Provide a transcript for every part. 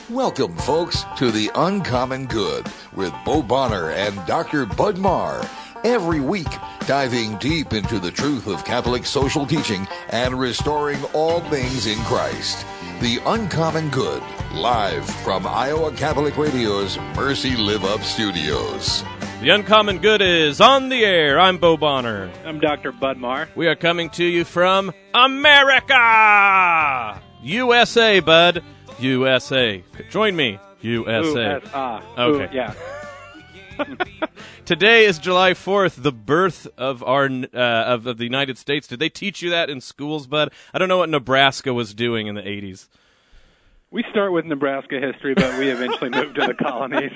Welcome, folks, to The Uncommon Good with Bo Bonner and Dr. Bud Marr. Every week, diving deep into the truth of Catholic social teaching and restoring all things in Christ. The Uncommon Good, live from Iowa Catholic Radio's Mercy Live Up Studios. The Uncommon Good is on the air. I'm Bo Bonner. I'm Dr. Bud Marr. We are coming to you from America! USA, bud. USA. Join me. USA. USA. Okay. Ooh, yeah. Today is July 4th, the birth of our of the United States. Did they teach you that in schools, bud? I don't know what Nebraska was doing in the 80s. We start with Nebraska history, but we eventually moved to the colonies.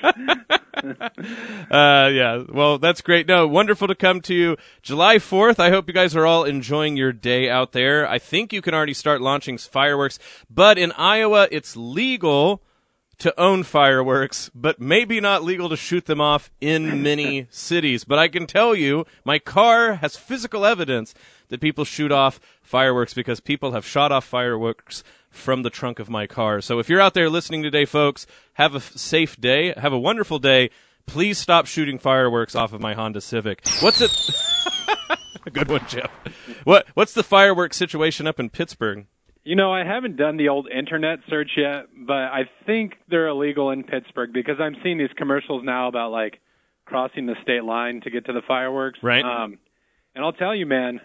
Yeah, well, that's great. No, wonderful to come to you. July 4th, I hope you guys are all enjoying your day out there. I think you can already start launching fireworks, but in Iowa, it's legal to own fireworks, but maybe not legal to shoot them off in many cities. But I can tell you, my car has physical evidence that people shoot off fireworks because people have shot off fireworks from the trunk of my car. So if you're out there listening today, folks, have a safe day. Have a wonderful day. Please stop shooting fireworks off of my Honda Civic. What's it? Good one, Jeff. What's the fireworks situation up in Pittsburgh? You know, I haven't done the old internet search yet, but I think they're illegal in Pittsburgh because I'm seeing these commercials now about, like, crossing the state line to get to the fireworks. Right. And I'll tell you, man,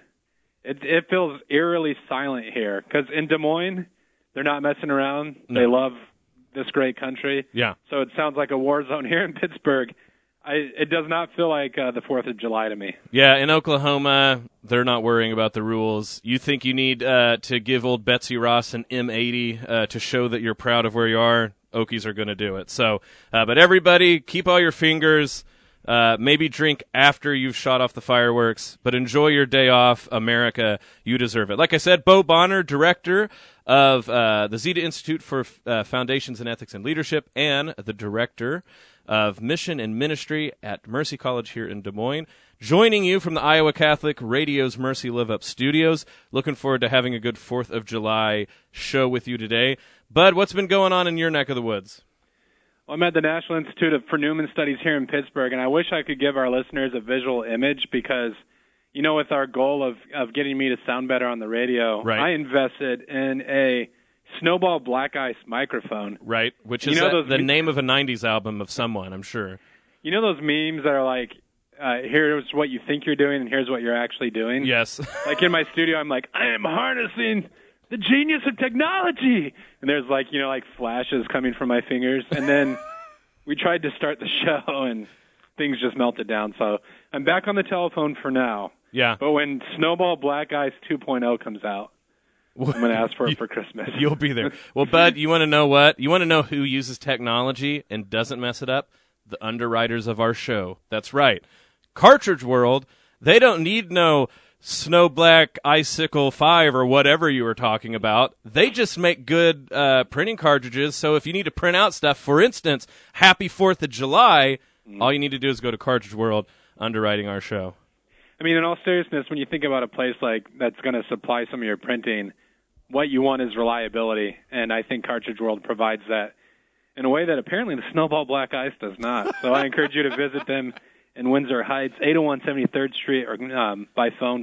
it feels eerily silent here because in Des Moines, they're not messing around. No. They love this great country. Yeah. So it sounds like a war zone here in Pittsburgh. It does not feel like the 4th of July to me. Yeah, in Oklahoma, they're not worrying about the rules. You think you need to give old Betsy Ross an M80 to show that you're proud of where you are, Okies are going to do it. So, but everybody, keep all your fingers. Maybe drink after you've shot off the fireworks, but enjoy your day off, America. You deserve it. Like I said, Bo Bonner, director of the Zeta Institute for Foundations in Ethics and Leadership, and the director of Mission and Ministry at Mercy College here in Des Moines, joining you from the Iowa Catholic Radio's Mercy Live Up Studios. Looking forward to having a good 4th of July show with you today. Bud, what's been going on in your neck of the woods? Well, I'm at the National Institute for Newman Studies here in Pittsburgh, and I wish I could give our listeners a visual image because, you know, with our goal of getting me to sound better on the radio, right. I invested in a Snowball Black Ice microphone. Right, which is the name of a 90s album of someone, I'm sure. You know those memes that are like, here's what you think you're doing and here's what you're actually doing? Yes. Like in my studio, I'm like, I am harnessing the genius of technology. And there's like, you know, like flashes coming from my fingers. And then we tried to start the show and things just melted down. So I'm back on the telephone for now. Yeah. But when Snowball Black Ice 2.0 comes out, I'm going to ask for it for Christmas. You'll be there. Well, Bud, you want to know what? You want to know who uses technology and doesn't mess it up? The underwriters of our show. That's right. Cartridge World, they don't need no Snow Black Icicle 5 or whatever you were talking about. They just make good printing cartridges. So if you need to print out stuff, for instance, Happy 4th of July, all you need to do is go to Cartridge World, underwriting our show. I mean, in all seriousness, when you think about a place like that's going to supply some of your printing, what you want is reliability, and I think Cartridge World provides that in a way that apparently the Snowball Black Ice does not. So I encourage you to visit them in Windsor Heights, 801 73rd Street, or by phone,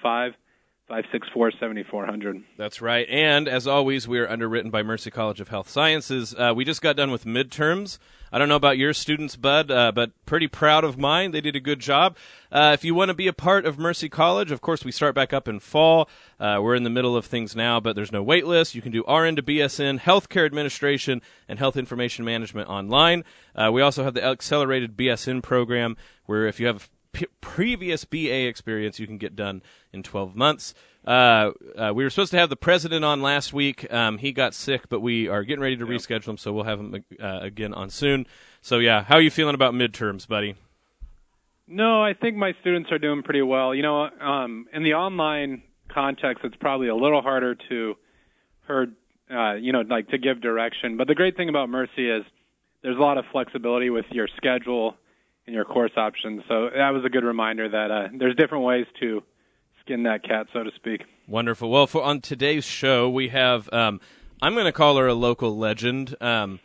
515-564-7400. That's right. And, as always, we are underwritten by Mercy College of Health Sciences. We just got done with midterms. I don't know about your students, Bud, but pretty proud of mine. They did a good job. If you want to be a part of Mercy College, of course, we start back up in fall. We're in the middle of things now, but there's no wait list. You can do RN to BSN, Healthcare Administration, and Health Information Management online. We also have the Accelerated BSN program, where if you have previous BA experience, you can get done in 12 months. We were supposed to have the president on last week. He got sick, but we are getting ready to reschedule him, so we'll have him again on soon. So, yeah, how are you feeling about midterms, buddy? No, I think my students are doing pretty well. You know, in the online context, it's probably a little harder to to give direction. But the great thing about Mercy is there's a lot of flexibility with your schedule and your course options. So that was a good reminder that there's different ways to skin that cat, so to speak. Wonderful. Well, on today's show, we have, I'm going to call her a local legend.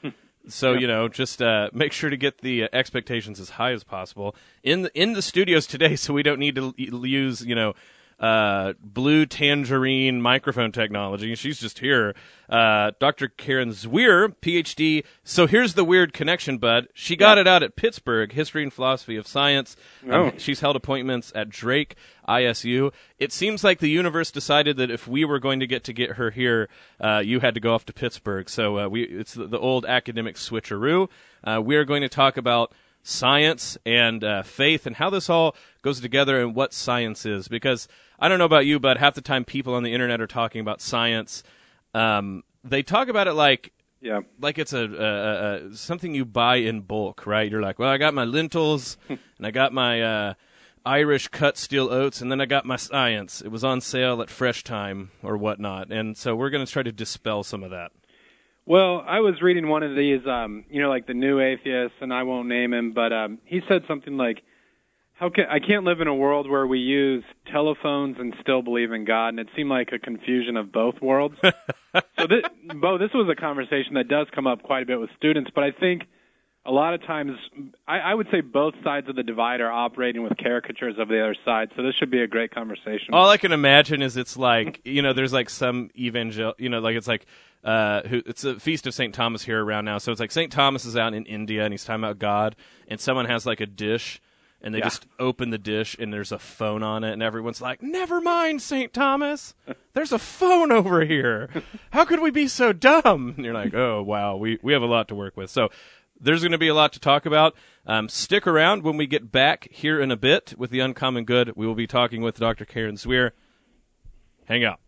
So, just make sure to get the expectations as high as possible in the studios today, so we don't need to use, blue tangerine microphone technology. She's just here. Dr. Karen Zwier, PhD. So here's the weird connection, bud. She got it out at Pittsburgh, History and Philosophy of Science. She's held appointments at Drake, ISU. It seems like the universe decided that if we were going to get her here, you had to go off to Pittsburgh. So it's the old academic switcheroo. We are going to talk about science and faith and how this all goes together and what science is. Because I don't know about you, but half the time people on the internet are talking about science. They talk about it like it's a something you buy in bulk, right? You're like, well, I got my lentils and I got my Irish cut steel oats, and then I got my science. It was on sale at Fresh Time or whatnot. And so we're going to try to dispel some of that. Well, I was reading one of these, like the New Atheist, and I won't name him, but he said something like, I can't live in a world where we use telephones and still believe in God, and it seemed like a confusion of both worlds. So, Bo, this was a conversation that does come up quite a bit with students, but I think a lot of times, I would say both sides of the divide are operating with caricatures of the other side, so this should be a great conversation. All I can imagine is it's like, there's like some it's like, it's a Feast of St. Thomas here around now, so it's like St. Thomas is out in India, and he's talking about God, and someone has like a dish, and they just open the dish, and there's a phone on it, and everyone's like, never mind, St. Thomas. There's a phone over here. How could we be so dumb? And you're like, oh, wow, we have a lot to work with. So there's going to be a lot to talk about. Stick around. When we get back here in a bit with The Uncommon Good, we will be talking with Dr. Karen Zwier. Hang out.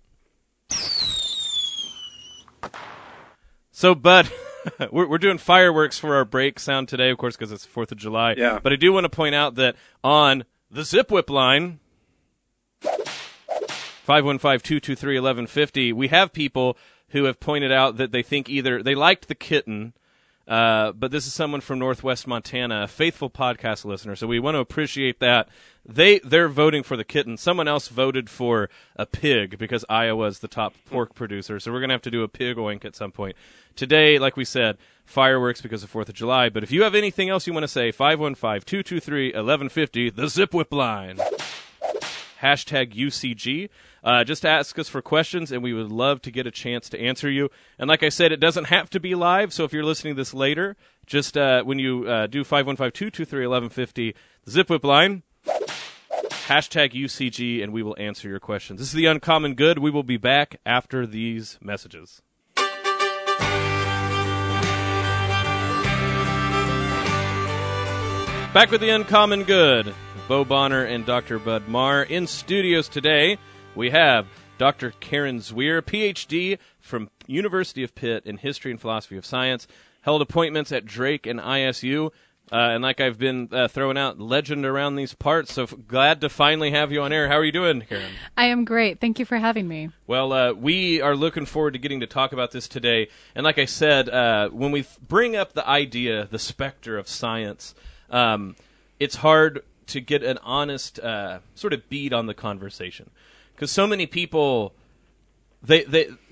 So, Bud... we're doing fireworks for our break sound today, of course, because it's 4th of July. Yeah. But I do want to point out that on the Zip Whip line, 515-223-1150, we have people who have pointed out that they think either they liked the kitten, but this is someone from Northwest Montana, a faithful podcast listener, so we want to appreciate that. They're voting for the kitten. Someone else voted for a pig because Iowa is the top pork producer, so we're going to have to do a pig oink at some point. Today, like we said, fireworks because of 4th of July, but if you have anything else you want to say, 515-223-1150, the Zip Whip line. Hashtag UCG. Just ask us for questions, and we would love to get a chance to answer you. And like I said, it doesn't have to be live, so if you're listening to this later, just when you do 515-223-1150, the Zip Whip line, hashtag UCG, and we will answer your questions. This is The Uncommon Good. We will be back after these messages. Back with The Uncommon Good. Bo Bonner and Dr. Bud Marr. In studios today, we have Dr. Karen Zwier, PhD from University of Pitt in History and Philosophy of Science, held appointments at Drake and ISU, and like I've been throwing out, legend around these parts, so glad to finally have you on air. How are you doing, Karen? I am great. Thank you for having me. Well, we are looking forward to getting to talk about this today, and like I said, when we bring up the idea, the specter of science, it's hard to get an honest sort of beat on the conversation, because so many people they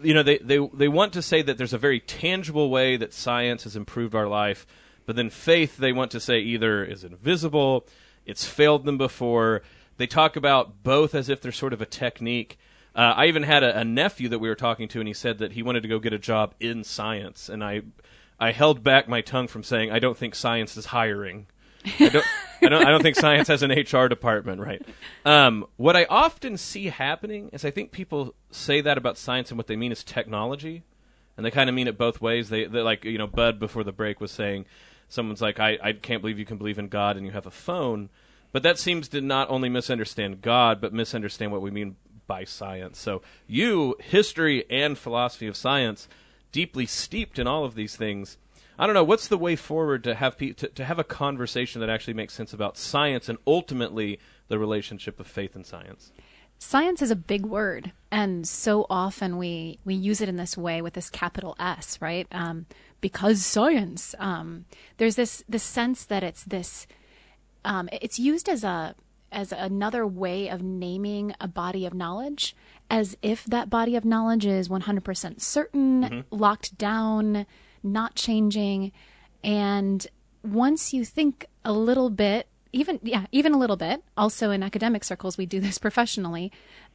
want to say that there's a very tangible way that science has improved our life, but then faith they want to say either is invisible, it's failed them before. They talk about both as if they're sort of a technique. I even had a nephew that we were talking to, and he said that he wanted to go get a job in science, and I held back my tongue from saying I don't think science is hiring. I don't think science has an HR department, right? What I often see happening is I think people say that about science, and what they mean is technology, and they kind of mean it both ways. They like, Bud before the break was saying, someone's like, I can't believe you can believe in God and you have a phone, but that seems to not only misunderstand God, but misunderstand what we mean by science. So you, history and philosophy of science, deeply steeped in all of these things. I don't know, what's the way forward to have to have a conversation that actually makes sense about science and ultimately the relationship of faith and science? Science is a big word, and so often we use it in this way with this capital S, right? Because science. There's this sense that it's this. It's used as another way of naming a body of knowledge, as if that body of knowledge is 100% certain, locked down, not changing. And once you think a little bit, even a little bit, also in academic circles, we do this professionally,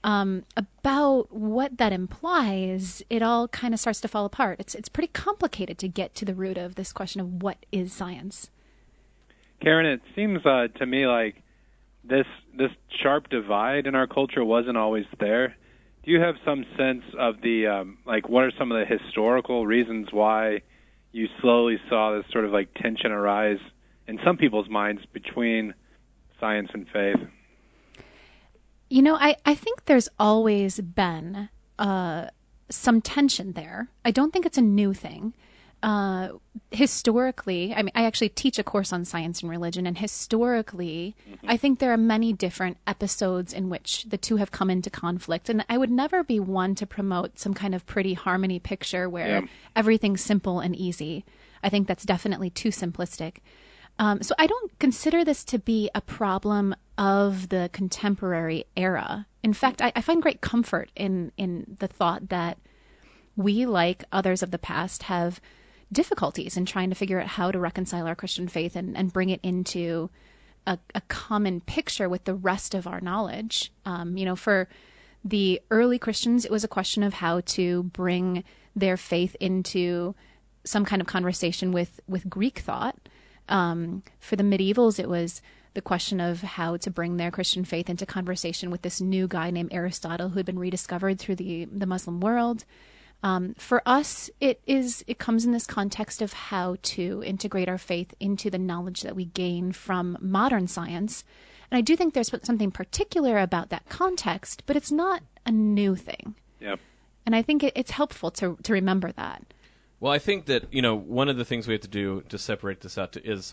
about what that implies, it all kind of starts to fall apart. It's pretty complicated to get to the root of this question of what is science. Karen, it seems to me like this sharp divide in our culture wasn't always there. Do you have some sense of the what are some of the historical reasons why you slowly saw this sort of like tension arise in some people's minds between science and faith? You know, I think there's always been some tension there. I don't think it's a new thing. Historically, I mean, I actually teach a course on science and religion, and historically, I think there are many different episodes in which the two have come into conflict. And I would never be one to promote some kind of pretty harmony picture where everything's simple and easy. I think that's definitely too simplistic. So I don't consider this to be a problem of the contemporary era. In fact, I find great comfort in the thought that we, like others of the past, have difficulties in trying to figure out how to reconcile our Christian faith and bring it into a common picture with the rest of our knowledge. For the early Christians, it was a question of how to bring their faith into some kind of conversation with Greek thought. For the medievals, it was the question of how to bring their Christian faith into conversation with this new guy named Aristotle who had been rediscovered through the Muslim world. For us, it comes in this context of how to integrate our faith into the knowledge that we gain from modern science. And I do think there's something particular about that context, but it's not a new thing. Yep. And I think it's helpful to remember that. Well, I think that, one of the things we have to do to separate this out is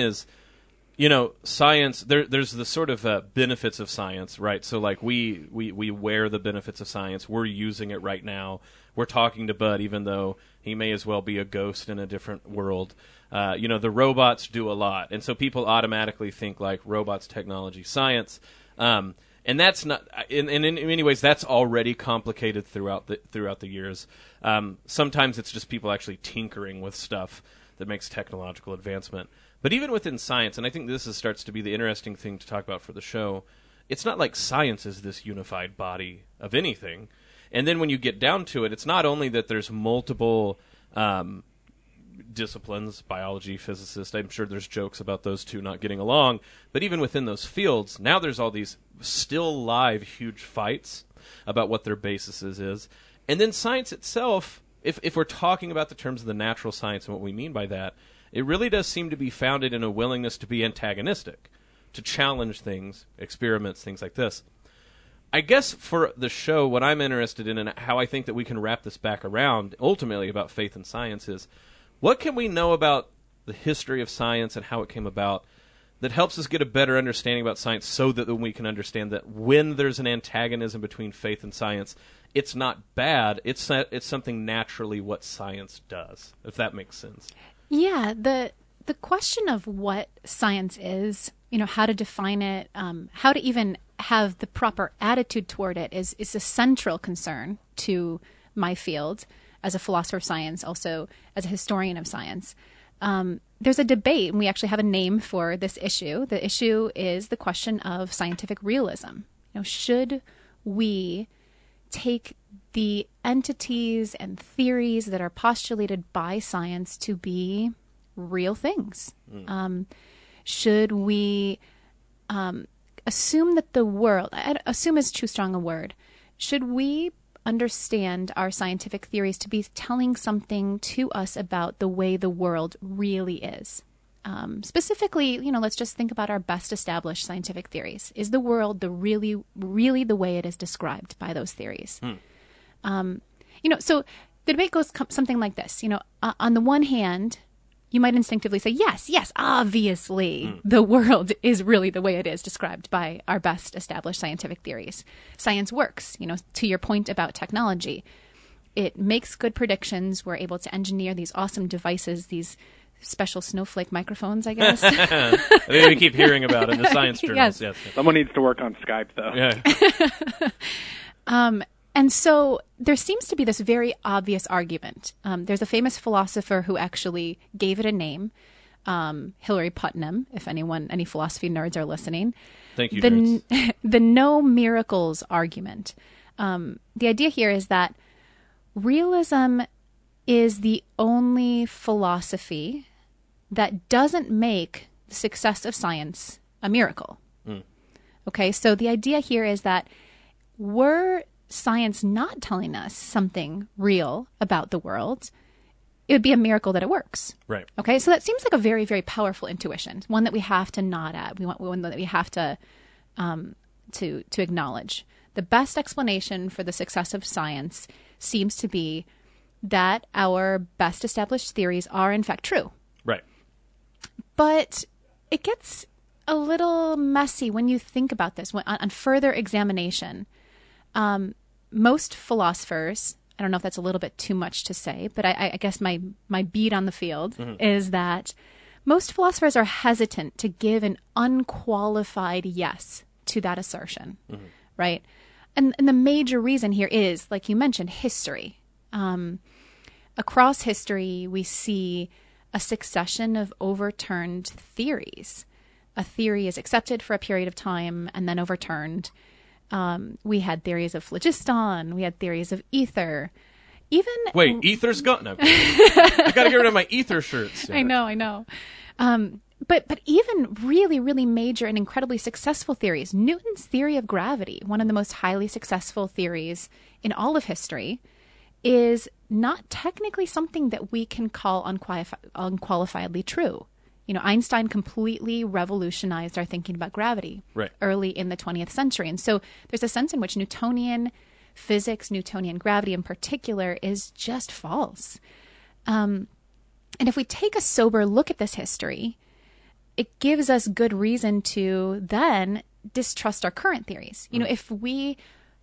science, there's the sort of benefits of science, right? So, like, we wear the benefits of science. We're using it right now. We're talking to Bud, even though he may as well be a ghost in a different world. The robots do a lot. And so people automatically think, like, robots, technology, science. And that's not, in many ways, that's already complicated throughout the years. Sometimes it's just people actually tinkering with stuff that makes technological advancement. But even within science, and I think this starts to be the interesting thing to talk about for the show, it's not like science is this unified body of anything. And then when you get down to it, it's not only that there's multiple disciplines, biology, physicists, I'm sure there's jokes about those two not getting along, but even within those fields, now there's all these still live huge fights about what their basis is. And then science itself, if we're talking about the terms of the natural science and what we mean by that, it really does seem to be founded in a willingness to be antagonistic, to challenge things, experiments, things like this. I guess for the show, what I'm interested in and how I think that we can wrap this back around, ultimately about faith and science, is what can we know about the history of science and how it came about that helps us get a better understanding about science so that we can understand that when there's an antagonism between faith and science, it's not bad, it's something naturally what science does, if that makes sense. Yeah, the question of what science is, how to define it, how to even have the proper attitude toward it is a central concern to my field as a philosopher of science, also as a historian of science. There's a debate, and we actually have a name for this issue. The issue is the question of scientific realism. Should we take the entities and theories that are postulated by science to be real things? Should we assume that the world, assume is too strong a word, should we understand our scientific theories to be telling something to us about the way the world really is? Specifically, let's just think about our best established scientific theories. Is the world really the way it is described by those theories? So the debate goes something like this. On the one hand, you might instinctively say, yes, obviously the world is really the way it is described by our best established scientific theories. Science works, to your point about technology. It makes good predictions. We're able to engineer these awesome devices, these special snowflake microphones, I guess. We keep hearing about it in the science journals. Yes. Someone needs to work on Skype, though. Yeah. And so there seems to be this very obvious argument. There's a famous philosopher who actually gave it a name, Hilary Putnam, if any philosophy nerds are listening. Thank you, nerds. The no miracles argument. The idea here is that realism is the only philosophy that doesn't make the success of science a miracle. Okay, so the idea here is that were science not telling us something real about the world, it would be a miracle that it works. Right. Okay, so that seems like a very, very powerful intuition, one that we have to nod at. One that we have to acknowledge. The best explanation for the success of science seems to be that our best established theories are in fact true. Right. But it gets a little messy when you think about this. On further examination, most philosophers, I don't know if that's a little bit too much to say, but I guess my beat on the field is that most philosophers are hesitant to give an unqualified yes to that assertion, right? And the major reason here is, like you mentioned, history. Across history, we see a succession of overturned theories. A theory is accepted for a period of time and then overturned. We had theories of phlogiston. We had theories of ether. Wait, ether's gone? No. I got to get rid of my ether shirts. I know. But even really, really major and incredibly successful theories, Newton's theory of gravity, one of the most highly successful theories in all of history, is not technically something that we can call unqualifiedly true. You know, Einstein completely revolutionized our thinking about gravity early in the 20th century. And so there's a sense in which Newtonian physics, Newtonian gravity in particular, is just false. And if we take a sober look at this history, it gives us good reason to then distrust our current theories. You know, if we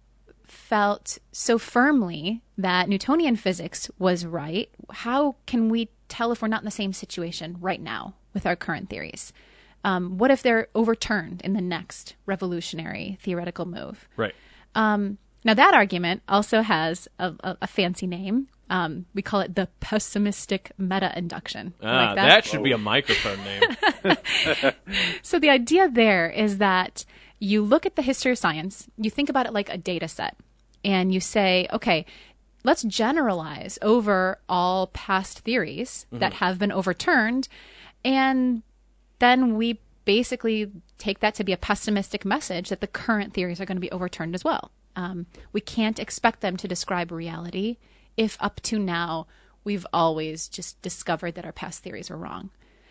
felt so firmly that Newtonian physics was right, how can we tell if we're not in the same situation right now with our current theories? What if they're overturned in the next revolutionary theoretical move? Right. Now, that argument also has a fancy name. We call it the pessimistic meta-induction. Like that should be a microphone name. So the idea there is that you look at the history of science, you think about it like a data set, and you say, okay, let's generalize over all past theories that have been overturned, and then we basically take that to be a pessimistic message that the current theories are going to be overturned as well. We can't expect them to describe reality if up to now we've always just discovered that our past theories were wrong.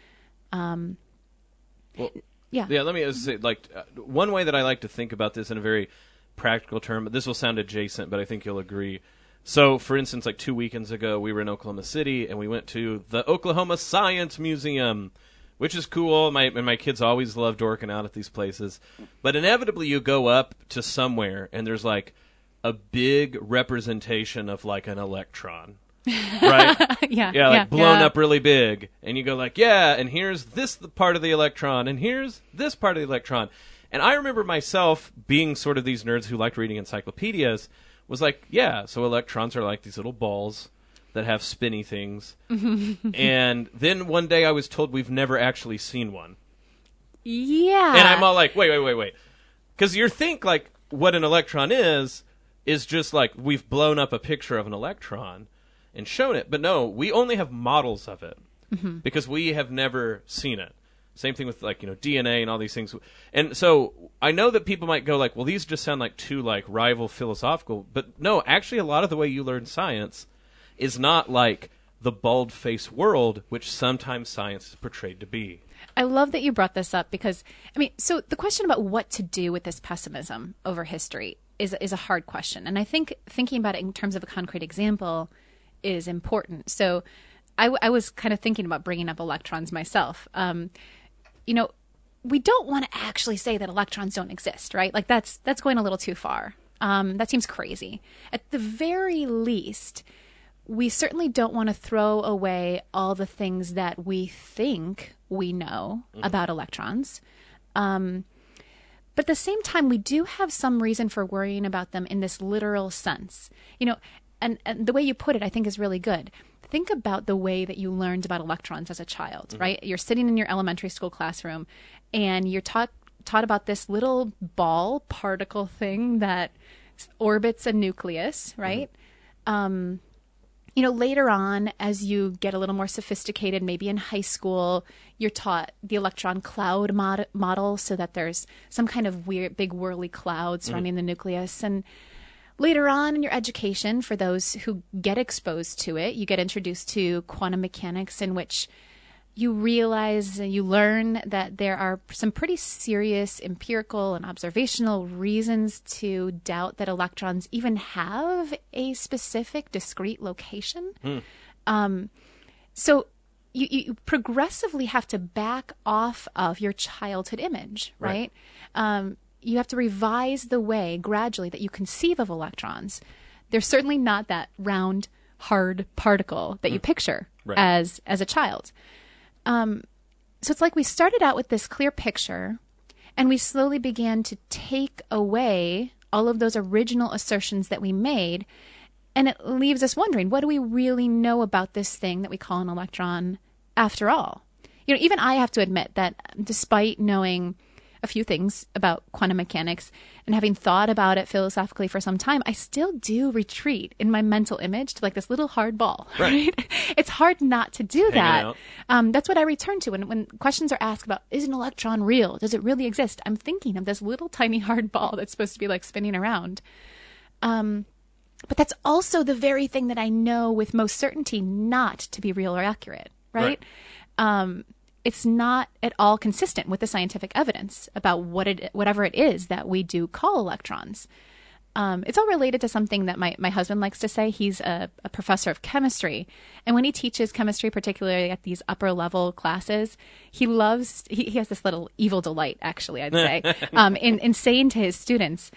Let me say, one way that I like to think about this in a very practical term, this will sound adjacent, but I think you'll agree. So, for instance, 2 weekends ago, we were in Oklahoma City, and we went to the Oklahoma Science Museum, which is cool. My kids always love dorking out at these places. But inevitably, you go up to somewhere, and there's, a big representation of, an electron. Right? Blown up really big. And you go and here's this part of the electron, and here's this part of the electron. And I remember myself being sort of these nerds who liked reading encyclopedias, was so electrons are like these little balls that have spinny things. And then one day I was told we've never actually seen one. Yeah. And I'm all wait. Because you think, what an electron is just we've blown up a picture of an electron and shown it. But no, we only have models of it because we have never seen it. Same thing with DNA and all these things. And so I know that people might go well, these just sound like two rival philosophical, but no, actually a lot of the way you learn science is not like the bald-faced world, which sometimes science is portrayed to be. I love that you brought this up because, so the question about what to do with this pessimism over history is a hard question. And I think thinking about it in terms of a concrete example is important. So I was kind of thinking about bringing up electrons myself. We don't want to actually say that electrons don't exist, right? That's going a little too far. That seems crazy. At the very least, we certainly don't want to throw away all the things that we think we know about electrons. But at the same time, we do have some reason for worrying about them in this literal sense. And the way you put it, I think, is really good. Think about the way that you learned about electrons as a child, right? You're sitting in your elementary school classroom, and you're taught about this little ball particle thing that orbits a nucleus, right? Later on, as you get a little more sophisticated, maybe in high school, you're taught the electron cloud model, so that there's some kind of weird, big whirly cloud surrounding the nucleus. And later on in your education, for those who get exposed to it, you get introduced to quantum mechanics, in which you realize and you learn that there are some pretty serious empirical and observational reasons to doubt that electrons even have a specific discrete location. So you progressively have to back off of your childhood image, right? You have to revise the way gradually that you conceive of electrons. They're certainly not that round, hard particle that you picture as a child. So it's like we started out with this clear picture, and we slowly began to take away all of those original assertions that we made, and it leaves us wondering, what do we really know about this thing that we call an electron after all? Even I have to admit that despite knowing a few things about quantum mechanics and having thought about it philosophically for some time, I still do retreat in my mental image to like this little hard ball, right? It's hard not to do that. That's what I return to when questions are asked about, is an electron real? Does it really exist? I'm thinking of this little tiny hard ball that's supposed to be like spinning around. But that's also the very thing that I know with most certainty not to be real or accurate, right? It's not at all consistent with the scientific evidence about whatever it is that we do call electrons. It's all related to something that my husband likes to say. He's a professor of chemistry. And when he teaches chemistry, particularly at these upper level classes, he has this little evil delight, actually, I'd say, in saying to his students,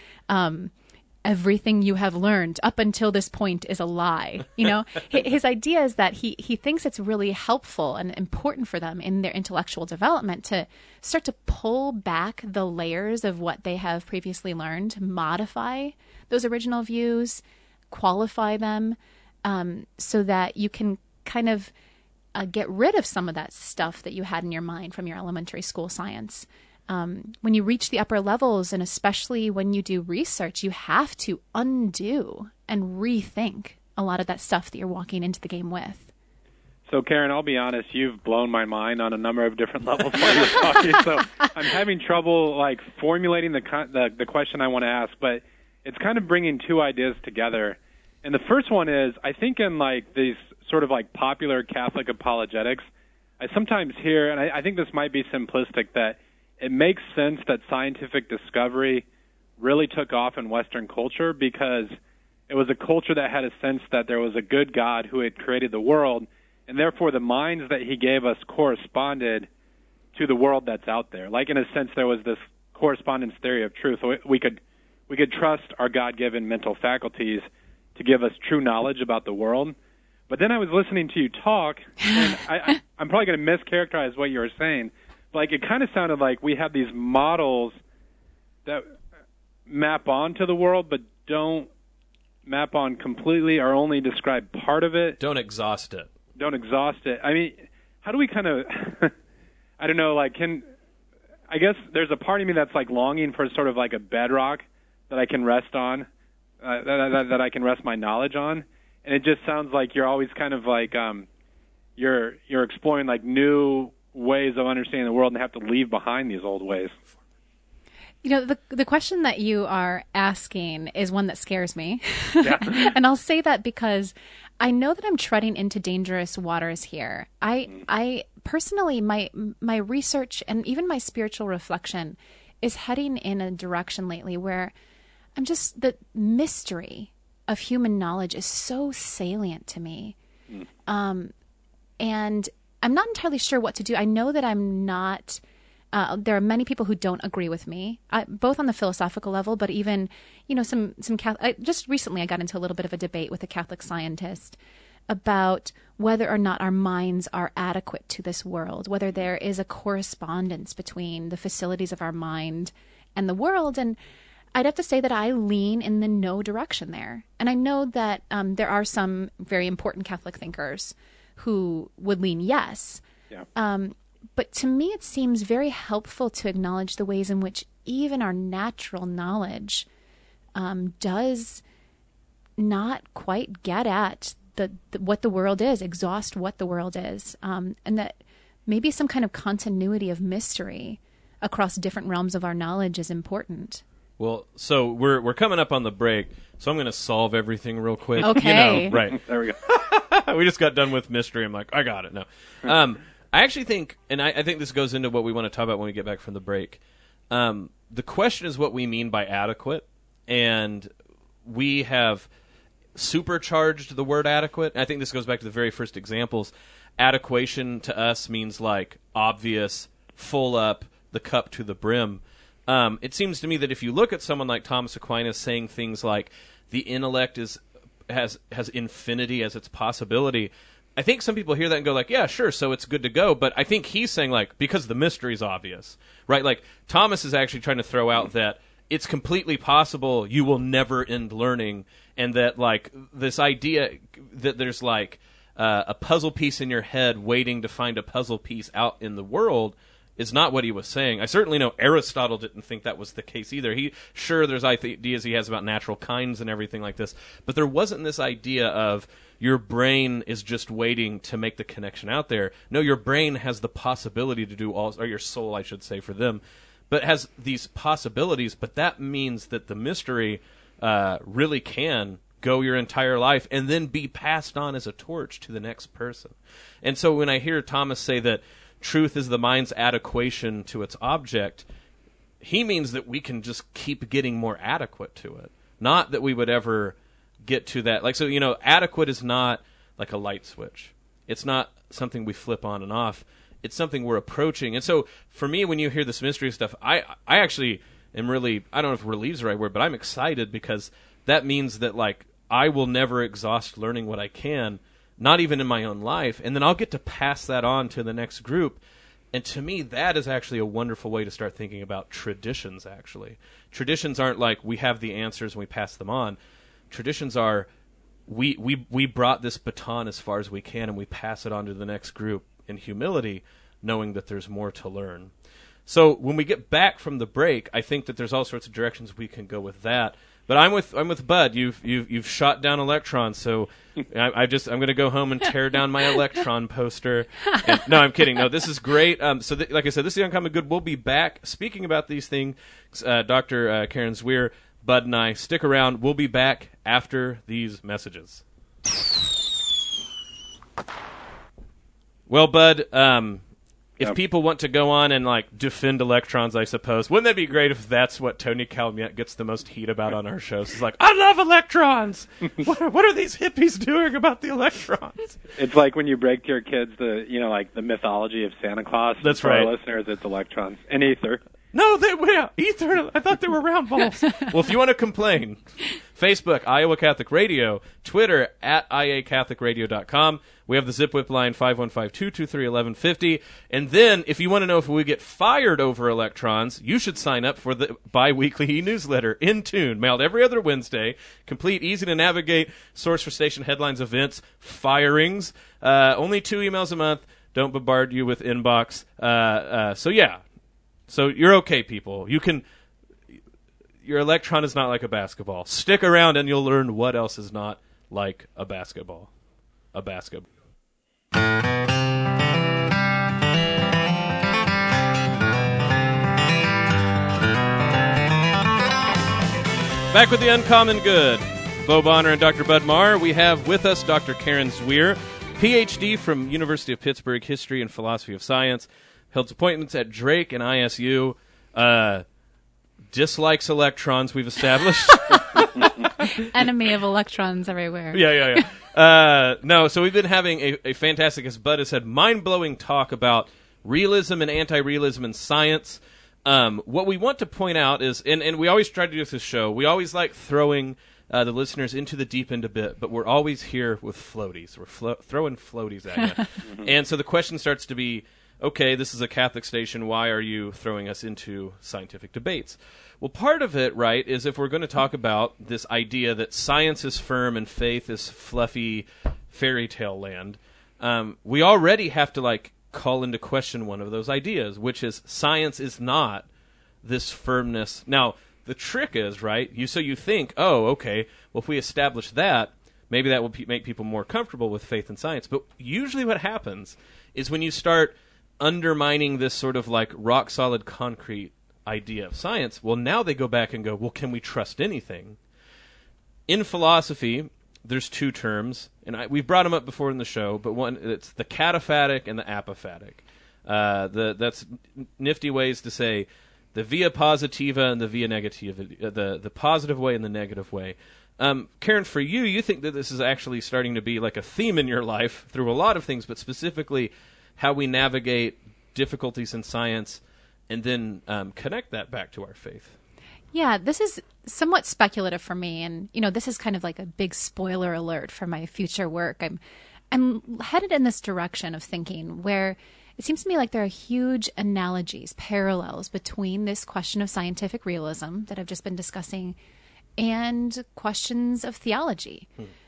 everything you have learned up until this point is a lie. His idea is that he thinks it's really helpful and important for them in their intellectual development to start to pull back the layers of what they have previously learned, modify those original views, qualify them, so that you can kind of get rid of some of that stuff that you had in your mind from your elementary school science. When you reach the upper levels, and especially when you do research, you have to undo and rethink a lot of that stuff that you're walking into the game with. So, Karen, I'll be honest, you've blown my mind on a number of different levels while you're talking. So I'm having trouble formulating the question I want to ask, but it's kind of bringing two ideas together. And the first one is, I think in these sort of popular Catholic apologetics, I sometimes hear, and I think this might be simplistic, that it makes sense that scientific discovery really took off in Western culture because it was a culture that had a sense that there was a good God who had created the world, and therefore the minds that he gave us corresponded to the world that's out there. In a sense, there was this correspondence theory of truth. We could trust our God-given mental faculties to give us true knowledge about the world. But then I was listening to you talk, and I'm probably going to mischaracterize what you were saying. It kind of sounded like we have these models that map onto the world but don't map on completely or only describe part of it. Don't exhaust it. I mean, how do we kind of, I don't know, I guess there's a part of me that's longing for sort of a bedrock that I can rest on, that I can rest my knowledge on. And it just sounds like you're always kind of you're exploring new ways of understanding the world and have to leave behind these old ways. The question that you are asking is one that scares me. Yeah. And I'll say that because I know that I'm treading into dangerous waters here. I personally, my research and even my spiritual reflection is heading in a direction lately where the mystery of human knowledge is so salient to me. And I'm not entirely sure what to do. I know that I'm not, there are many people who don't agree with me, both on the philosophical level, but even, some Catholic, just recently I got into a little bit of a debate with a Catholic scientist about whether or not our minds are adequate to this world, whether there is a correspondence between the facilities of our mind and the world. And I'd have to say that I lean in the no direction there. And I know that there are some very important Catholic thinkers who would lean yes. Yeah. But to me, it seems very helpful to acknowledge the ways in which even our natural knowledge does not quite get at what the world is, exhaust what the world is, and that maybe some kind of continuity of mystery across different realms of our knowledge is important. Well, so we're coming up on the break, so I'm going to solve everything real quick. Okay. You know, right. There we go. We just got done with mystery. I'm like, I got it. No. I actually think, and I think this goes into what we want to talk about when we get back from the break. The question is what we mean by adequate, and we have supercharged the word adequate. I think this goes back to the very first examples. Adequation to us means like obvious, full up, the cup to the brim. It seems to me that if you look at someone like Thomas Aquinas saying things like the intellect has infinity as its possibility, I think some people hear that and go like, yeah, sure, so it's good to go. But I think he's saying like, because the mystery's obvious, right? Like Thomas is actually trying to throw out that it's completely possible you will never end learning, and that like this idea that there's like a puzzle piece in your head waiting to find a puzzle piece out in the world is not what he was saying. I certainly know Aristotle didn't think that was the case either. There's ideas he has about natural kinds and everything like this, but there wasn't this idea of your brain is just waiting to make the connection out there. No, your brain has the possibility to do all, or your soul, I should say, for them, but has these possibilities, but that means that the mystery really can go your entire life and then be passed on as a torch to the next person. And so when I hear Thomas say that truth is the mind's adequation to its object, he means that we can just keep getting more adequate to it. Not that we would ever get to that. Like, so, you know, adequate is not like a light switch. It's not something we flip on and off. It's something we're approaching. And so for me, when you hear this mystery stuff, I actually am really, I don't know if relieve's the right word, but I'm excited because that means that, like, I will never exhaust learning what I can, not even in my own life, and then I'll get to pass that on to the next group. And to me, that is actually a wonderful way to start thinking about traditions, actually. Traditions aren't like we have the answers and we pass them on. Traditions are we brought this baton as far as we can and we pass it on to the next group in humility, knowing that there's more to learn. So when we get back from the break, I think that there's all sorts of directions we can go with that. But I'm with Bud. You've shot down electrons, so I'm going to go home and tear down my electron poster. And, no, I'm kidding. No, this is great. Like I said, this is the Uncommon Good. We'll be back speaking about these things. Dr. Karen Zwier, Bud, and I, stick around. We'll be back after these messages. Well, Bud, if people want to go on and like defend electrons, I suppose, wouldn't that be great if that's what Tony Calumet gets the most heat about on our shows? He's like, I love electrons. What are these hippies doing about the electrons? It's like when you break to your kids the mythology of Santa Claus. That's For right. our listeners, it's electrons and ether. No, ether. I thought they were round balls. Well, if you want to complain, Facebook, Iowa Catholic Radio, Twitter, @IACatholicRadio.com. We have the Zip Whip line, 515-223-1150. And then, if you want to know if we get fired over electrons, you should sign up for the bi-weekly e-newsletter, In Tune, mailed every other Wednesday. Complete, easy-to-navigate source for station headlines, events, firings. Only 2 emails a month. Don't bombard you with inbox. So, yeah. So you're okay, people. Your electron is not like a basketball. Stick around and you'll learn what else is not like a basketball. A basketball. Back with the Uncommon Good. Bo Bonner and Dr. Bud Marr. We have with us Dr. Karen Zwier, Ph.D. from University of Pittsburgh, History and Philosophy of Science. Held appointments at Drake and ISU. Dislikes electrons, we've established. Enemy of electrons everywhere. Yeah. No, so we've been having a fantastic, as Bud has said, mind-blowing talk about realism and anti-realism in science. What we want to point out is, and we always try to do this show, we always like throwing the listeners into the deep end a bit, but we're always here with floaties. We're throwing floaties at you. And so the question starts to be, okay, this is a Catholic station. Why are you throwing us into scientific debates? Well, part of it, right, is if we're going to talk about this idea that science is firm and faith is fluffy fairy tale land, we already have to, call into question one of those ideas, which is science is not this firmness. Now, the trick is, right, you think, oh, okay, well, if we establish that, maybe that will make people more comfortable with faith and science. But usually what happens is when you start undermining this sort of rock-solid concrete idea of science, well, now they go back and go, well, can we trust anything? In philosophy, there's two terms, and we've brought them up before in the show, but one, it's the cataphatic and the apophatic. That's nifty ways to say the via positiva and the via negativa, the positive way and the negative way. Karen, for you think that this is actually starting to be like a theme in your life through a lot of things, but specifically how we navigate difficulties in science and then connect that back to our faith. Yeah, this is somewhat speculative for me, and this is kind of like a big spoiler alert for my future work. I'm headed in this direction of thinking where it seems to me like there are huge analogies, parallels between this question of scientific realism that I've just been discussing and questions of theology.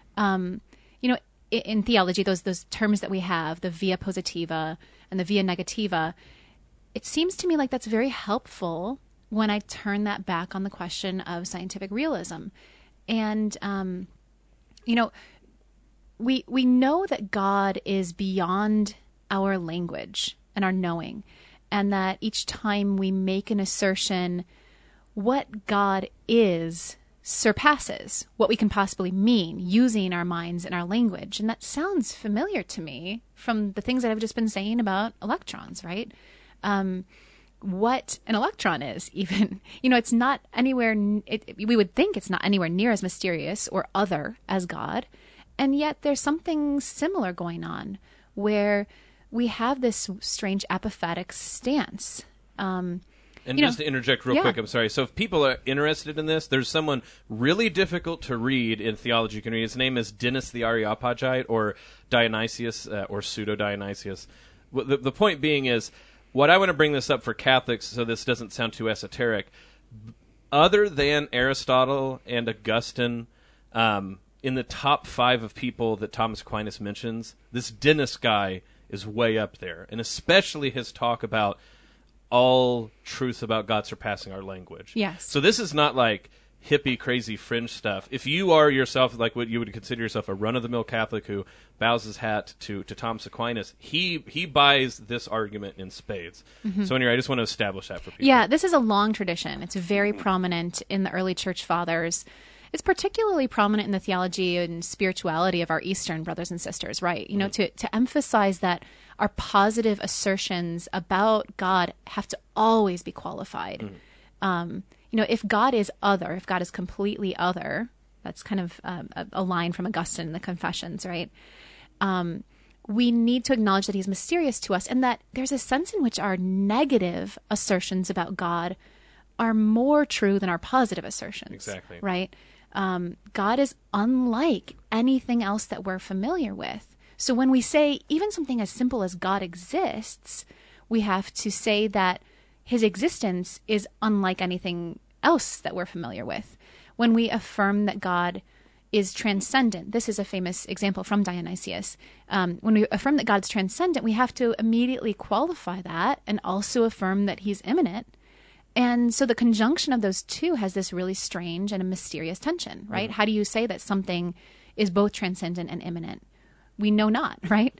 In theology, those terms that we have, the via positiva and the via negativa, it seems to me like that's very helpful when I turn that back on the question of scientific realism. And, we know that God is beyond our language and our knowing, and that each time we make an assertion, what God is surpasses what we can possibly mean using our minds and our language. And that sounds familiar to me from the things that I've just been saying about electrons, right? What an electron is, even. It's not anywhere, we would think it's not anywhere near as mysterious or other as God. And yet there's something similar going on where we have this strange apophatic stance. And just to interject real quick, I'm sorry. So if people are interested in this, there's someone really difficult to read in theology you can read. His name is Denis the Areopagite, or Dionysius, or Pseudo-Dionysius. The point being is, what I want to bring this up for Catholics so this doesn't sound too esoteric, other than Aristotle and Augustine, in the top 5 of people that Thomas Aquinas mentions, this Denis guy is way up there, and especially his talk about all truth about God surpassing our language. Yes. So this is not like hippie, crazy fringe stuff. If you are yourself, like what you would consider yourself a run-of-the-mill Catholic who bows his hat to Thomas Aquinas, he buys this argument in spades. Mm-hmm. So anyway, I just want to establish that for people. Yeah, this is a long tradition. It's very prominent in the early church fathers. It's particularly prominent in the theology and spirituality of our Eastern brothers and sisters, right? To emphasize that our positive assertions about God have to always be qualified. If God is other, if God is completely other, that's kind of a line from Augustine in the Confessions, right? We need to acknowledge that he's mysterious to us, and that there's a sense in which our negative assertions about God are more true than our positive assertions. Exactly. Right? God is unlike anything else that we're familiar with. So when we say even something as simple as God exists, we have to say that his existence is unlike anything else that we're familiar with. When we affirm that God is transcendent, this is a famous example from Dionysius. When we affirm that God's transcendent, we have to immediately qualify that and also affirm that he's immanent. And so the conjunction of those two has this really strange and a mysterious tension, right? Mm-hmm. How do you say that something is both transcendent and immanent? We know not, right?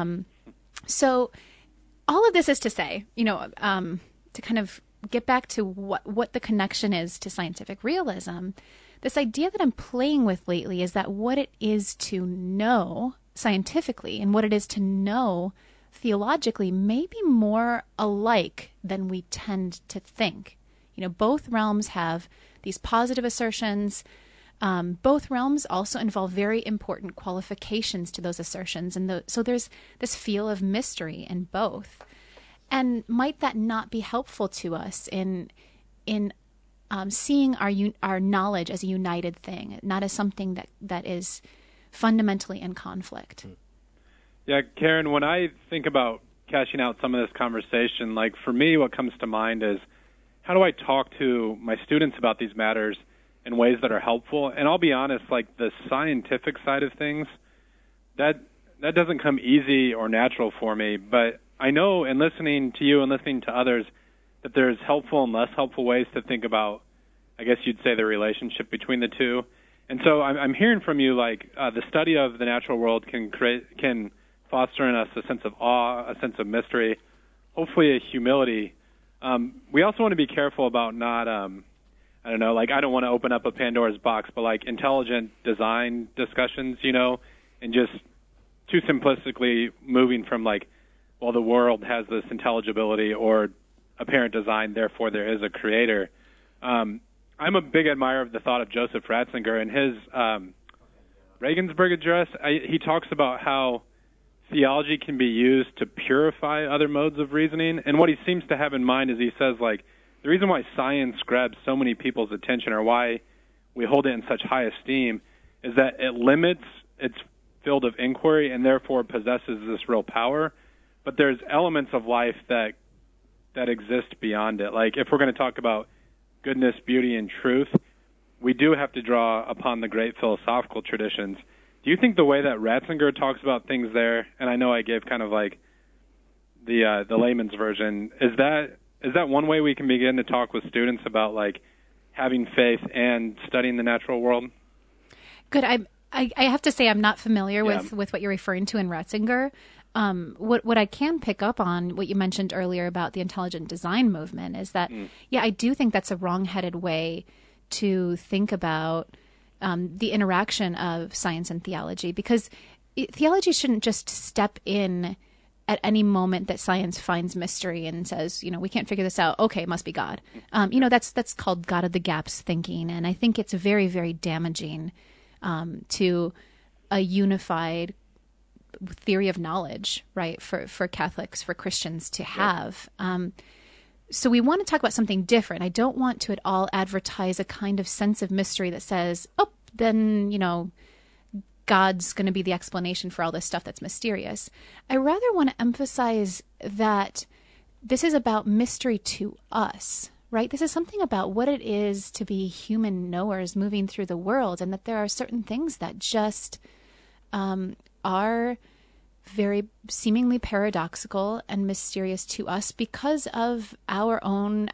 So all of this is to say, to kind of get back to what the connection is to scientific realism, this idea that I'm playing with lately is that what it is to know scientifically and what it is to know theologically may be more alike than we tend to think. Both realms have these positive assertions. Both realms also involve very important qualifications to those assertions. And so there's this feel of mystery in both. And might that not be helpful to us in seeing our knowledge as a united thing, not as something that is fundamentally in conflict? Yeah, Karen, when I think about cashing out some of this conversation, like for me, what comes to mind is how do I talk to my students about these matters in ways that are helpful? And I'll be honest, like the scientific side of things, that doesn't come easy or natural for me. But I know in listening to you and listening to others that there's helpful and less helpful ways to think about, I guess you'd say, the relationship between the two. And so I'm hearing from you, like the study of the natural world can foster in us a sense of awe, a sense of mystery, hopefully a humility. We also want to be careful about not, I don't know, like I don't want to open up a Pandora's box, but like intelligent design discussions, and just too simplistically moving from like, well, the world has this intelligibility or apparent design, therefore there is a creator. I'm a big admirer of the thought of Joseph Ratzinger. In his Regensburg address, he talks about how theology can be used to purify other modes of reasoning. And what he seems to have in mind is he says, like, the reason why science grabs so many people's attention or why we hold it in such high esteem is that it limits its field of inquiry and therefore possesses this real power. But there's elements of life that exist beyond it. Like, if we're going to talk about goodness, beauty, and truth, we do have to draw upon the great philosophical traditions. Do you think the way that Ratzinger talks about things there, and I know I gave kind of like the layman's version, is that one way we can begin to talk with students about like having faith and studying the natural world? Good. I have to say I'm not familiar with what you're referring to in Ratzinger. What I can pick up on what you mentioned earlier about the intelligent design movement is that, I do think that's a wrong-headed way to think about the interaction of science and theology, because theology shouldn't just step in at any moment that science finds mystery and says, we can't figure this out. Okay, it must be God. That's called God of the gaps thinking, and I think it's very, very damaging to a unified theory of knowledge, right, for Catholics, for Christians to have. So we want to talk about something different. I don't want to at all advertise a kind of sense of mystery that says, then, God's going to be the explanation for all this stuff that's mysterious. I rather want to emphasize that this is about mystery to us, right? This is something about what it is to be human knowers moving through the world, and that there are certain things that just are very seemingly paradoxical and mysterious to us because of our own,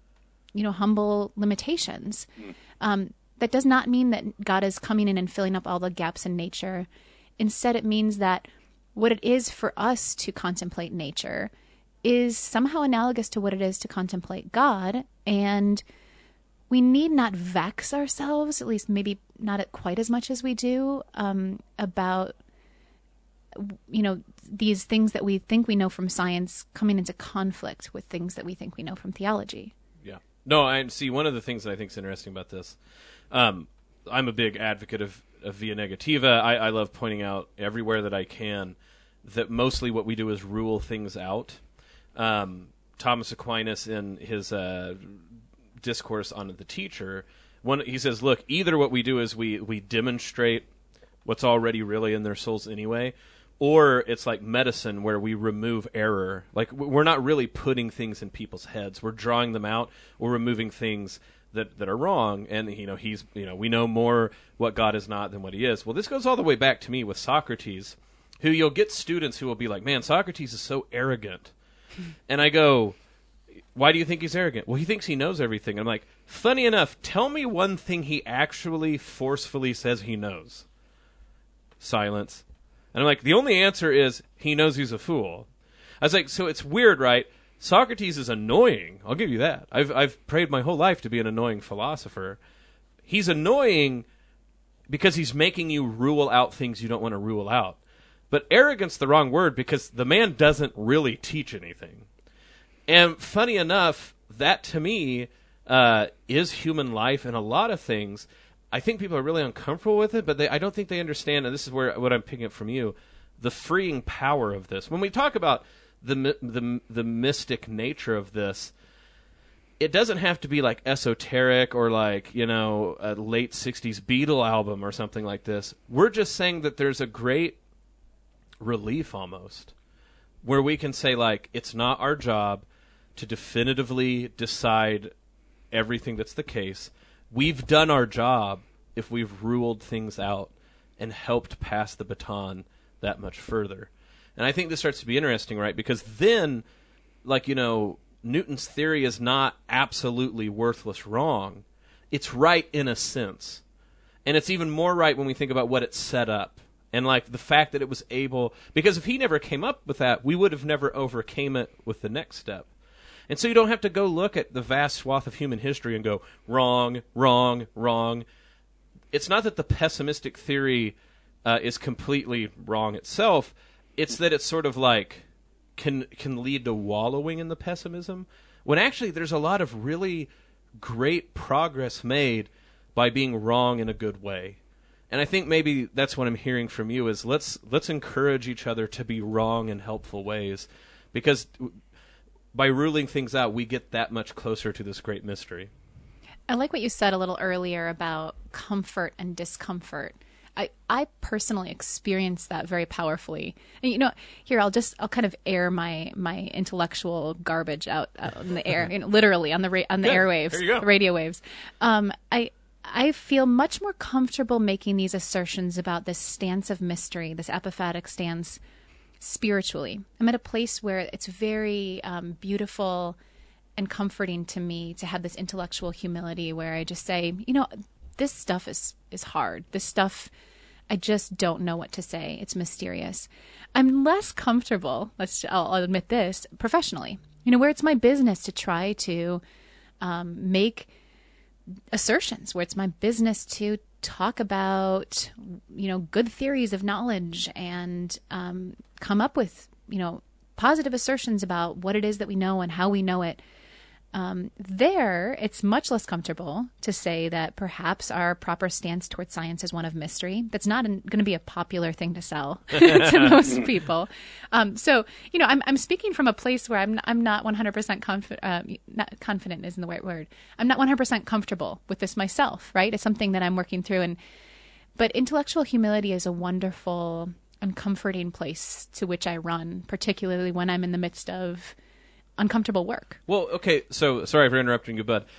humble limitations. That does not mean that God is coming in and filling up all the gaps in nature. Instead, it means that what it is for us to contemplate nature is somehow analogous to what it is to contemplate God, and we need not vex ourselves, at least maybe not quite as much as we do, about these things that we think we know from science coming into conflict with things that we think we know from theology. Yeah. No, I see. One of the things that I think is interesting about this, I'm a big advocate of via negativa. I love pointing out everywhere that I can that mostly what we do is rule things out. Thomas Aquinas, in his discourse on the teacher, he says, look, either what we do is we demonstrate what's already really in their souls anyway, or it's like medicine where we remove error. Like, we're not really putting things in people's heads. We're drawing them out. We're removing things that are wrong. And, we know more what God is not than what he is. Well, this goes all the way back to me with Socrates, who you'll get students who will be like, man, Socrates is so arrogant. And I go, why do you think he's arrogant? Well, he thinks he knows everything. I'm like, funny enough, tell me one thing he actually forcefully says he knows. Silence. And I'm like, the only answer is he knows he's a fool. I was like, so it's weird, right? Socrates is annoying. I'll give you that. I've prayed my whole life to be an annoying philosopher. He's annoying because he's making you rule out things you don't want to rule out. But arrogant's the wrong word because the man doesn't really teach anything. And funny enough, that to me is human life and a lot of things. I think people are really uncomfortable with it, but I don't think they understand, and this is what I'm picking up from you, the freeing power of this. When we talk about the mystic nature of this, it doesn't have to be like esoteric or like, a late 60s Beatle album or something like this. We're just saying that there's a great relief almost where we can say, like, it's not our job to definitively decide everything that's the case. We've done our job if we've ruled things out and helped pass the baton that much further. And I think this starts to be interesting, right? Because then, like, Newton's theory is not absolutely worthless wrong. It's right in a sense. And it's even more right when we think about what it set up. And, like, the fact that it was able... Because if he never came up with that, we would have never overcame it with the next step. And so you don't have to go look at the vast swath of human history and go, wrong, wrong, wrong. It's not that the pessimistic theory is completely wrong itself. It's that it's sort of like can lead to wallowing in the pessimism, when actually there's a lot of really great progress made by being wrong in a good way. And I think maybe that's what I'm hearing from you is let's encourage each other to be wrong in helpful ways, because by ruling things out, we get that much closer to this great mystery. I like what you said a little earlier about comfort and discomfort. I personally experienced that very powerfully. And, here I'll kind of air my intellectual garbage out in the air, literally on the airwaves, the radio waves. I feel much more comfortable making these assertions about this stance of mystery, this apophatic stance, spiritually. I'm at a place where it's very beautiful and comforting to me to have this intellectual humility where I just say, this stuff is hard. This stuff, I just don't know what to say. It's mysterious. I'm less comfortable, I'll admit this, professionally, where it's my business to try to make assertions, where it's my business to talk about, good theories of knowledge and come up with, positive assertions about what it is that we know and how we know it. There, it's much less comfortable to say that perhaps our proper stance towards science is one of mystery. That's not going to be a popular thing to sell to most people. So, I'm speaking from a place where I'm not 100% confident isn't the right word. I'm not 100% comfortable with this myself, right? It's something that I'm working through. But intellectual humility is a wonderful and comforting place to which I run, particularly when I'm in the midst of uncomfortable work. Well, okay, so sorry for interrupting you, bud.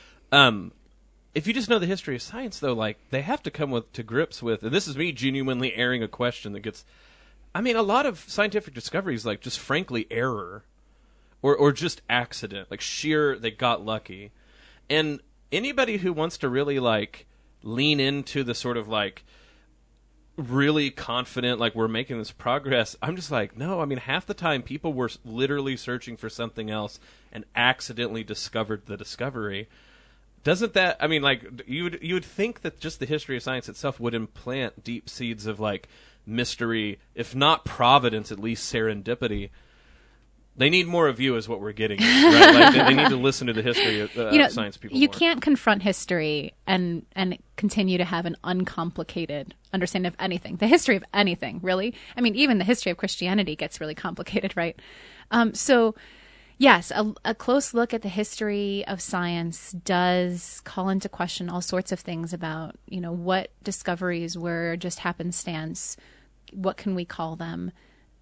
If you just know the history of science, though, like, they have to come to grips with, and this is me genuinely airing a question that gets, a lot of scientific discoveries, like, just frankly error, or just accident, like sheer, they got lucky. And anybody who wants to really, like, lean into the sort of, like, really confident, like, we're making this progress, I'm just like, no, half the time people were literally searching for something else and accidentally discovered the discovery. Doesn't that, you would think that just the history of science itself would implant deep seeds of, like, mystery, if not providence, at least serendipity. They need more of you is what we're getting at, right? Like, they need to listen to the history of science people You more. can't confront history and continue to have an uncomplicated understanding of anything. The history of anything, really. Even the history of Christianity gets really complicated, right? So, yes, a close look at the history of science does call into question all sorts of things about, what discoveries were just happenstance. What can we call them?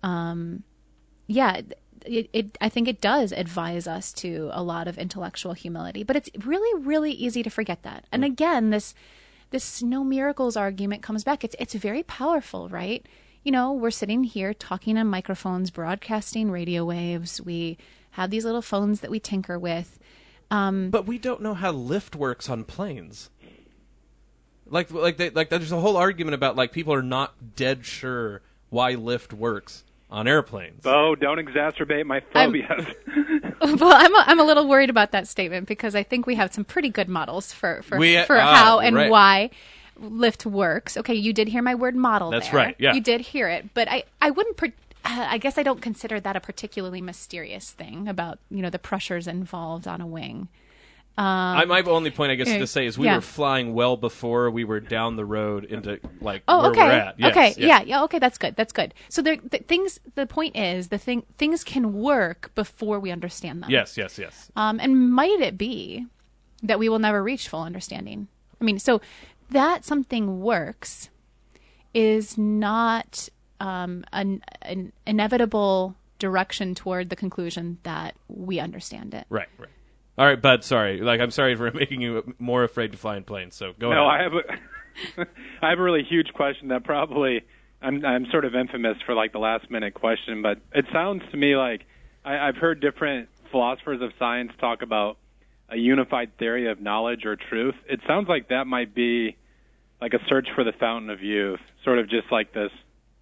I think it does advise us to a lot of intellectual humility, but it's really, really easy to forget that. And again, this no miracles argument comes back. It's very powerful, right? We're sitting here talking on microphones, broadcasting radio waves. We have these little phones that we tinker with. But we don't know how lift works on planes. Like there's a whole argument about, like, people are not dead sure why lift works on airplanes. Oh, don't exacerbate my phobias. Well, I'm a little worried about that statement because I think we have some pretty good models for how and why lift works. Okay, you did hear my word model. That's there. right. Yeah, you did hear it, but I wouldn't. I guess I don't consider that a particularly mysterious thing about the pressures involved on a wing. My only point, I guess, to say is we were flying well before we were down the road into, like, where we're at. Yes, okay, yes. yeah, okay, that's good. So the point is, things can work before we understand them. Yes. And might it be that we will never reach full understanding? So that something works is not an inevitable direction toward the conclusion that we understand it. Right. All right, Bud, sorry. I'm sorry for making you more afraid to fly in planes, so go ahead. No, I have a really huge question that probably I'm sort of infamous for the last minute question, but it sounds to me like I've heard different philosophers of science talk about a unified theory of knowledge or truth. It sounds like that might be like a search for the fountain of youth, sort of just like this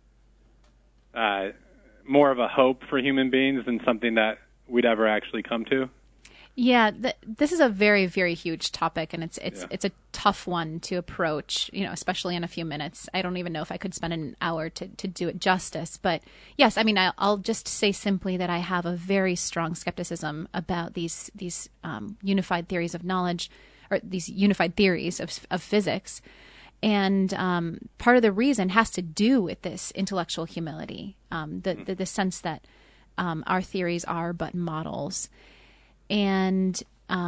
more of a hope for human beings than something that we'd ever actually come to. Yeah, this is a very, very huge topic, and it's a tough one to approach, especially in a few minutes. I don't even know if I could spend an hour to do it justice. But yes, I mean, I'll just say simply that I have a very strong skepticism about these unified theories of knowledge, or these unified theories of physics. And part of the reason has to do with this intellectual humility, the sense that our theories are but models. And,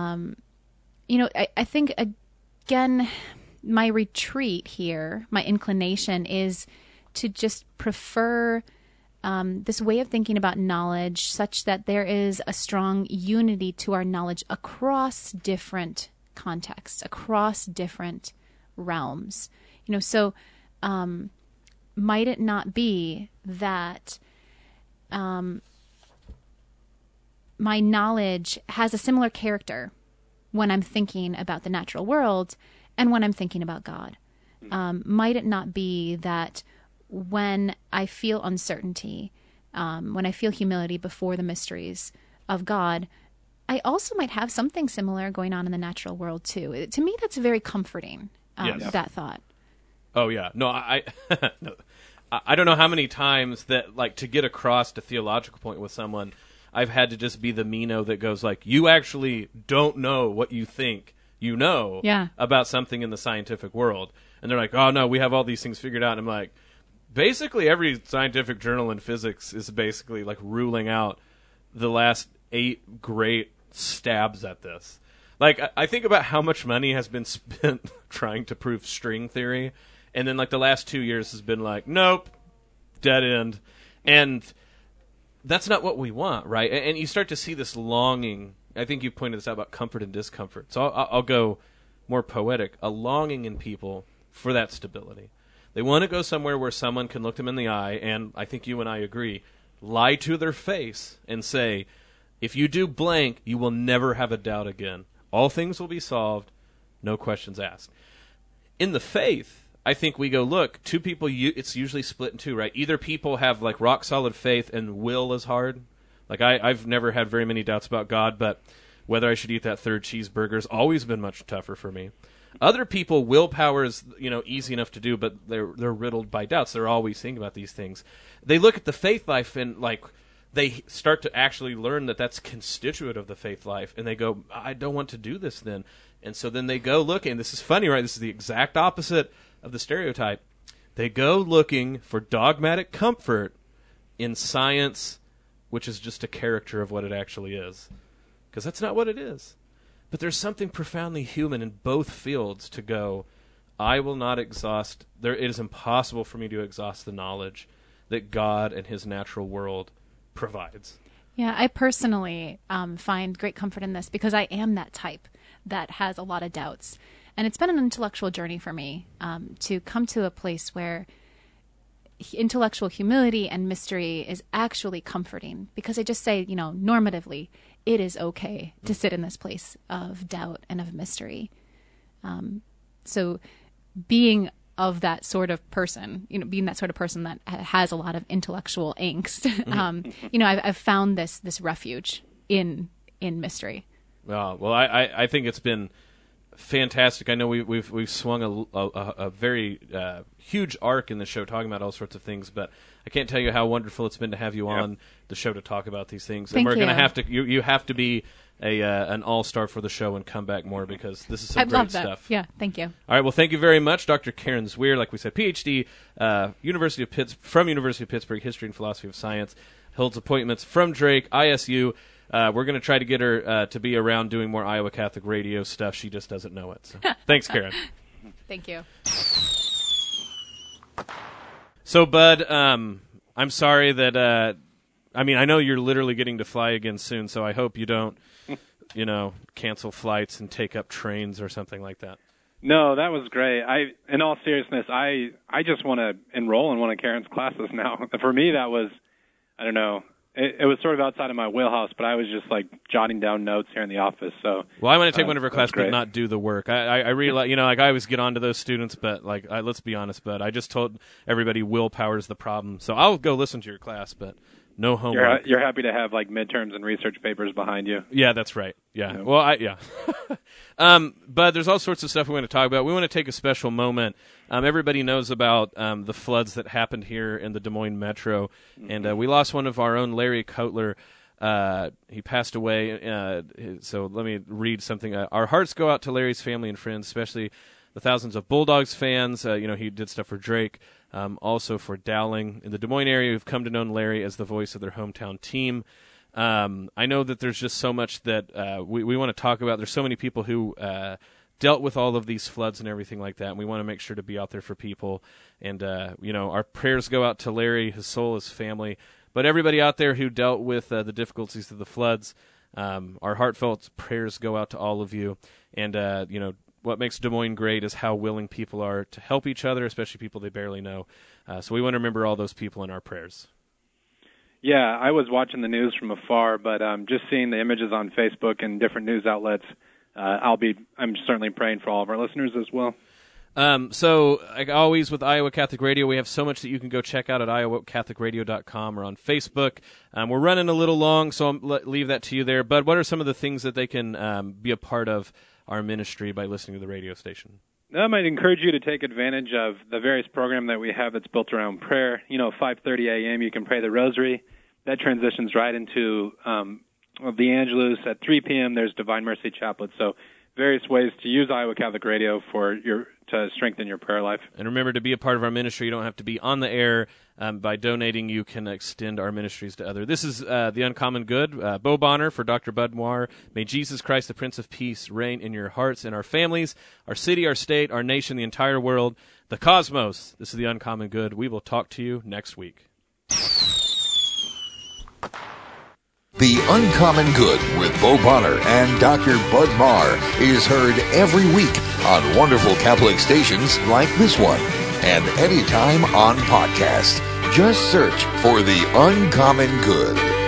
I think, again, my retreat here, my inclination is to just prefer this way of thinking about knowledge such that there is a strong unity to our knowledge across different contexts, across different realms. So might it not be that my knowledge has a similar character when I'm thinking about the natural world and when I'm thinking about God? Might it not be that when I feel uncertainty, when I feel humility before the mysteries of God, I also might have something similar going on in the natural world too? To me, that's very comforting, Yes. that thought. Oh, yeah. No, no, I don't know how many times that, to get across a theological point with someone, I've had to just be the Mino that goes you actually don't know what you think you know about something in the scientific world. And they're like, oh, no, we have all these things figured out. And I'm like, basically every scientific journal in physics is basically ruling out the last 8 great stabs at this. I think about how much money has been spent trying to prove string theory. And then the last 2 years has been nope, dead end. And that's not what we want, right? And you start to see this longing. I think you pointed this out about comfort and discomfort. So I'll go more poetic. A longing in people for that stability. They want to go somewhere where someone can look them in the eye, and I think you and I agree, lie to their face and say, if you do blank, you will never have a doubt again. All things will be solved, no questions asked. In the faith, I think we go, look, two people, it's usually split in two, right? Either people have rock solid faith and will is hard. I've never had very many doubts about God, but whether I should eat that third cheeseburger has always been much tougher for me. Other people, willpower is easy enough to do, but they're riddled by doubts. They're always thinking about these things. They look at the faith life and they start to actually learn that that's constituent of the faith life, and they go, I don't want to do this then. And so then they go looking. This is funny, right? This is the exact opposite of the stereotype. They go looking for dogmatic comfort in science, which is just a caricature of what it actually is. Because that's not what it is. But there's something profoundly human in both fields to go, I will not exhaust, it is impossible for me to exhaust the knowledge that God and his natural world provides. Yeah, I personally find great comfort in this because I am that type that has a lot of doubts. And it's been an intellectual journey for me to come to a place where intellectual humility and mystery is actually comforting, because I just say, normatively, it is okay to sit in this place of doubt and of mystery. So being of that sort of person, being that sort of person that has a lot of intellectual angst, I've found this refuge in mystery. Well, I think it's been fantastic. I know we've swung a very huge arc in the show talking about all sorts of things, but I can't tell you how wonderful it's been to have you on the show to talk about these things. Thank and we're you. going to have to you have to be an all-star for the show and come back more, because this is some I'd great love that. stuff. Yeah, thank you. All right, well, thank you very much, Dr. Karen Zwier. Like we said, PhD, University of Pittsburgh, History and Philosophy of Science, holds appointments from Drake, ISU. We're going to try to get her to be around doing more Iowa Catholic radio stuff. She just doesn't know it. So. Thanks, Karen. Thank you. So, Bud, I'm sorry that I mean, I know you're literally getting to fly again soon, so I hope you don't, cancel flights and take up trains or something like that. No, that was great. In all seriousness, I just want to enroll in one of Karen's classes now. For me, that was, I don't know, it was sort of outside of my wheelhouse, but I was just like jotting down notes here in the office. So, well, I want to take one of her classes, but not do the work. I realize, I always get on to those students, but let's be honest, but I just told everybody willpower's the problem. So I'll go listen to your class, but no homework. You're happy to have like midterms and research papers behind you. Yeah, that's right. Yeah. Well, but there's all sorts of stuff we want to talk about. We want to take a special moment. Everybody knows about the floods that happened here in the Des Moines Metro, and we lost one of our own, Larry Kotler. He passed away. So let me read something. Our hearts go out to Larry's family and friends, especially the thousands of Bulldogs fans. He did stuff for Drake. Also for Dowling in the Des Moines area who've come to know Larry as the voice of their hometown team. I know that there's just so much that we want to talk about. There's so many people who dealt with all of these floods and everything like that, and we want to make sure to be out there for people. And, our prayers go out to Larry, his soul, his family, but everybody out there who dealt with the difficulties of the floods. Our heartfelt prayers go out to all of you. And, what makes Des Moines great is how willing people are to help each other, especially people they barely know. So we want to remember all those people in our prayers. Yeah, I was watching the news from afar, but just seeing the images on Facebook and different news outlets, I'm certainly praying for all of our listeners as well. So, like always with Iowa Catholic Radio, we have so much that you can go check out at iowacatholicradio.com or on Facebook. We're running a little long, so I'll leave that to you there. But what are some of the things that they can be a part of our ministry by listening to the radio station? I might encourage you to take advantage of the various program that we have that's built around prayer. 5:30 a.m. you can pray the Rosary. That transitions right into the Angelus. At 3 p.m. there's Divine Mercy Chaplet. So various ways to use Iowa Catholic Radio to strengthen your prayer life. And remember, to be a part of our ministry, you don't have to be on the air. By donating, you can extend our ministries to others. This is The Uncommon Good. Bo Bonner for Dr. Bud Moore. May Jesus Christ, the Prince of Peace, reign in your hearts and our families, our city, our state, our nation, the entire world, the cosmos. This is The Uncommon Good. We will talk to you next week. The Uncommon Good with Bo Bonner and Dr. Bud Marr is heard every week on wonderful Catholic stations like this one, and anytime on podcast. Just search for The Uncommon Good.